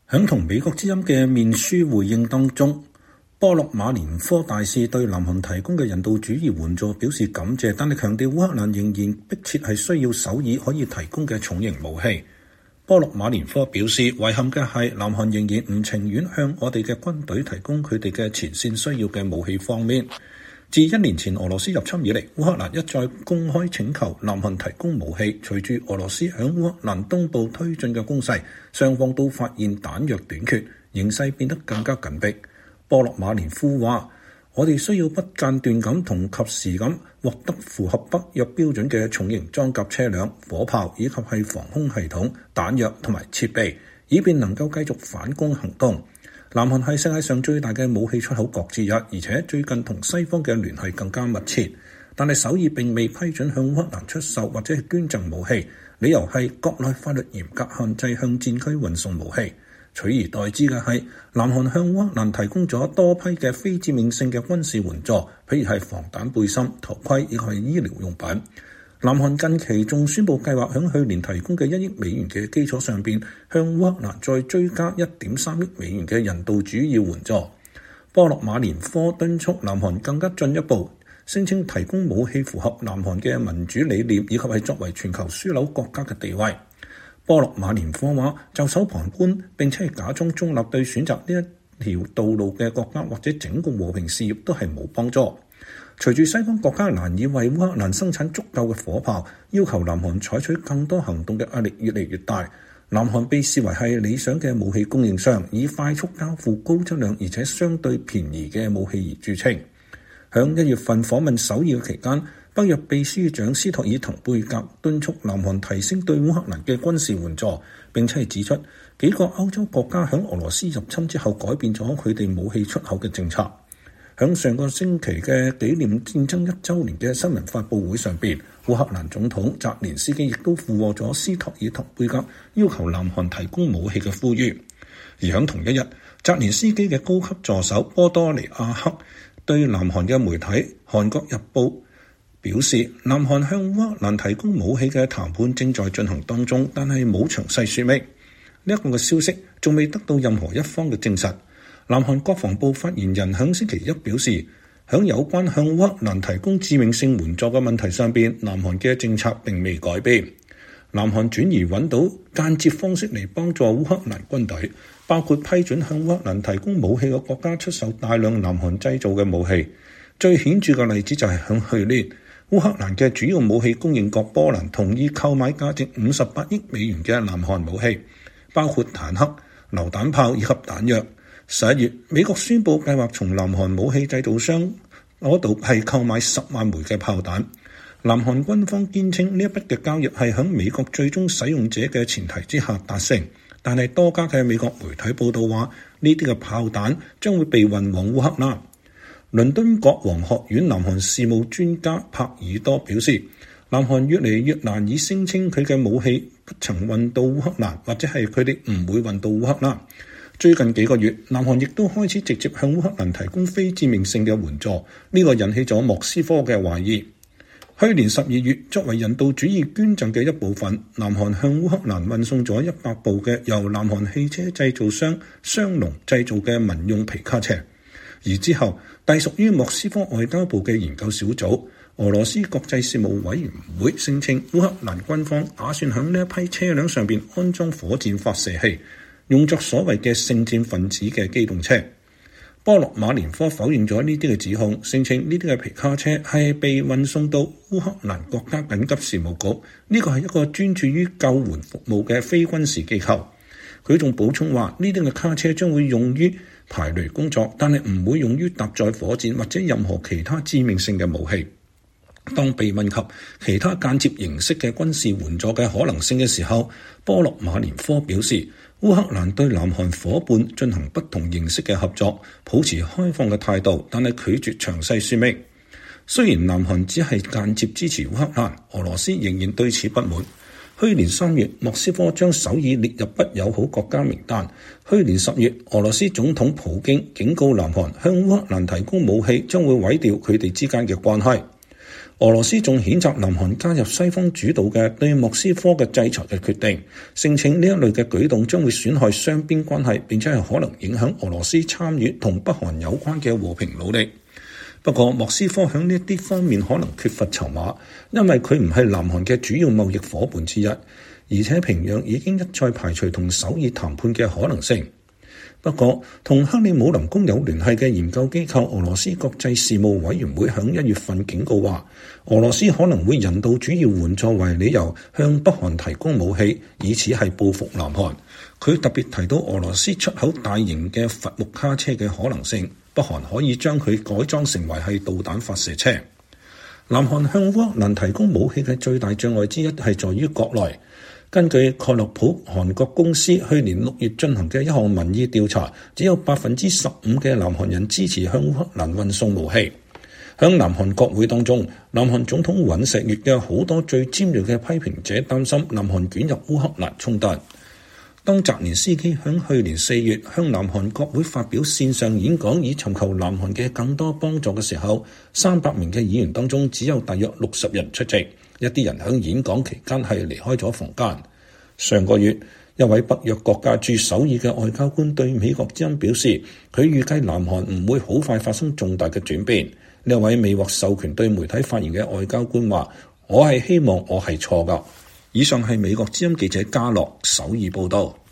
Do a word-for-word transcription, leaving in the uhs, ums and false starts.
響同美國之音嘅面書回應當中，波洛馬連科大使對南韓提供嘅人道主義援助表示感謝，但係強調烏克蘭仍然迫切係需要首爾可以提供嘅重型武器。波洛馬連科表示，遺憾嘅係南韓仍然唔情願向我哋嘅軍隊提供佢哋嘅前線需要嘅武器方面。自一年前俄羅斯入侵以嚟，烏克蘭一再公開請求南韓提供武器。隨住俄羅斯響烏克蘭東部推進嘅攻勢，雙方都發現彈藥短缺，形勢變得更加緊迫。波洛馬連夫話：我哋需要不間斷咁同及時咁獲得符合北約標準嘅重型裝甲車輛、火炮以及係防空系統、彈藥同埋設備，以便能夠繼續反攻行動。南韓係世界上最大嘅武器出口國之一，而且最近同西方嘅聯繫更加密切。但係首爾並未批准向烏克蘭出售或者係捐贈武器，理由係國內法律嚴格限制向戰區運送武器。取而代之嘅係南韓向烏克蘭提供咗多批嘅非致命性嘅軍事援助，譬如係防彈背心、頭盔以及係醫療用品。南韓近期仲宣布計劃響去年提供嘅一億美元嘅基礎上邊，向烏克蘭再追加一點三億美元嘅人道主義援助。波洛馬連科敦促南韓更加進一步，聲稱提供武器符合南韓嘅民主理念以及係作為全球樞紐國家嘅地位。波洛馬連科話：袖手旁觀並且係假裝中立，對選擇呢一條道路嘅國家或者整個和平事業都係冇幫助。隨住西方國家難以為烏克蘭生產足夠嘅火炮，要求南韓採取更多行動嘅壓力越嚟越大。南韓被視為係理想嘅武器供應商，以快速交付高質量而且相對便宜嘅武器而著稱。響一月份訪問首爾期間，北約秘書長斯托爾滕貝格敦促南韓提升對烏克蘭嘅軍事援助，並且係指出幾個歐洲國家響俄羅斯入侵之後改變咗佢哋武器出口嘅政策。響上個星期嘅紀念戰爭一週年嘅新聞發佈會上邊，烏克蘭總統澤連斯基亦都附和咗斯托爾滕貝格要求南韓提供武器嘅呼籲。而響同一日，澤連斯基嘅高級助手波多利亞克對南韓嘅媒體《韓國日報》表示，南韓向烏克蘭提供武器嘅談判正在進行當中，但係冇詳細說明。呢一個嘅消息仲未得到任何一方嘅證實。南韓國防部發言人響星期一表示，響有關向烏克蘭提供致命性援助嘅問題上邊，南韓嘅政策並未改變。南韓轉而揾到間接方式嚟幫助烏克蘭軍隊，包括批准向烏克蘭提供武器嘅國家出售大量南韓製造嘅武器。最顯著嘅例子就係響去年，烏克蘭嘅主要武器供應國波蘭同意購買價值五十八億美元嘅南韓武器，包括坦克、榴彈炮以及彈藥。十一月，美國宣布計劃從南韓武器製造商嗰度係購買十萬枚嘅炮彈。南韓軍方堅稱呢一筆嘅交易係響美國最終使用者嘅前提之下達成，但係多家嘅美國媒體報道話，呢啲嘅炮彈將會被運往烏克蘭。倫敦國王學院南韓事務專家帕爾多表示，南韓越嚟越難以聲稱佢嘅武器不曾運到烏克蘭，或者係佢哋唔會運到烏克蘭。最近幾個月，南韓亦都開始直接向烏克蘭提供非致命性嘅援助，呢、這個引起咗莫斯科嘅懷疑。去年十二月，作為人道主義捐贈嘅一部分，南韓向烏克蘭運送咗一百部嘅由南韓汽車製造商雙龍製造嘅民用皮卡車。而之後，隸屬於莫斯科外交部嘅研究小組俄羅斯國際事務委員會聲稱，烏克蘭軍方打算響呢一批車輛上邊安裝火箭發射器，用作所謂嘅聖戰分子嘅機動車。波洛馬連科否認咗呢啲嘅指控，聲稱呢啲嘅皮卡車係被運送到烏克蘭國家緊急事務局，呢個係一個專注於救援服務嘅非軍事機構。佢仲補充話，呢啲嘅卡車將會用於排雷工作，但係唔會用於搭載火箭或者任何其他致命性嘅武器。當被問及其他間接形式嘅軍事援助嘅可能性嘅時候，波洛馬連科表示，烏克蘭對南韓夥伴進行不同形式嘅合作，保持開放嘅態度，但係拒絕詳細說明。雖然南韓只係間接支持烏克蘭，俄羅斯仍然對此不滿。去年三月，莫斯科將首爾列入不友好國家名單。去年十月，俄羅斯總統普京警告南韓向烏克蘭提供武器將會毀掉佢哋之間嘅關係。 俄羅斯仲譴責南韓加入西方主導嘅對莫斯科嘅制裁嘅決定，聲稱呢一類嘅舉動將會損害雙邊關係，並且係可能影響俄羅斯參與同北韓有關嘅和平努力。不過，莫斯科喺呢啲方面可能缺乏籌碼，因為佢唔係南韓嘅主要貿易夥伴之一，而且平壤已經一再排除同首爾談判嘅可能性。不過，同克里姆林宮有聯繫嘅研究機構俄羅斯國際事務委員會響一月份警告話，俄羅斯可能會人道主義援助為理由向北韓提供武器，以此係報復南韓。佢特別提到俄羅斯出口大型嘅伐木卡車嘅可能性，北韓可以將佢改裝成為係導彈發射車。南韓向烏克蘭提供武器嘅最大障礙之一係在於國內。根據蓋洛普韓國公司去年六月進行嘅一項民意調查，只有百分之十五嘅南韓人支持向烏克蘭運送武器。響南韓國會當中，南韓總統尹錫悅嘅好多最尖銳嘅批評者擔心南韓捲入烏克蘭衝突。當澤連斯基響去年四月向南韓國會發表線上演講，以尋求南韓嘅更多幫助嘅時候，三百名嘅議員當中只有大約六十人出席。一啲人喺演講期間係離開咗房間。上個月，一位北約國家駐首爾嘅外交官對美國之音表示，佢預計南韓唔會好快發生重大嘅轉變。呢位未獲授權對媒體發言嘅外交官話：我係希望我係錯㗎。以上係美國之音記者嘉樂首爾報道。